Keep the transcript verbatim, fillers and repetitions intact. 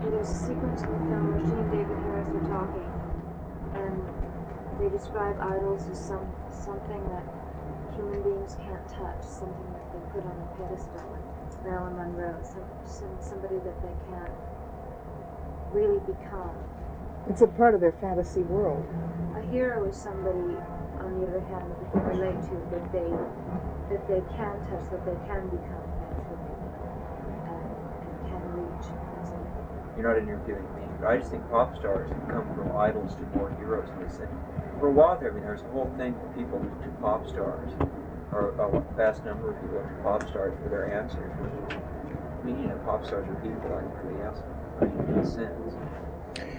there's a sequence in the film where she and David Harris are talking, and they describe idols as some something that human beings can't touch, something that they put on a pedestal, like Marilyn Monroe, some, some somebody that they can't really become. It's a part of their fantasy world. A hero is somebody, on the other hand, that they can relate to, that they that they can touch, that they can become naturally, and, and can reach. You're not interviewing me. I just think pop stars have come from idols to more heroes in this thing. For a while there, I mean, there was a whole thing that people looked to pop stars, or a vast number of people looked to pop stars for their answers. I mean, you know, pop stars are people like everybody else, in a sense.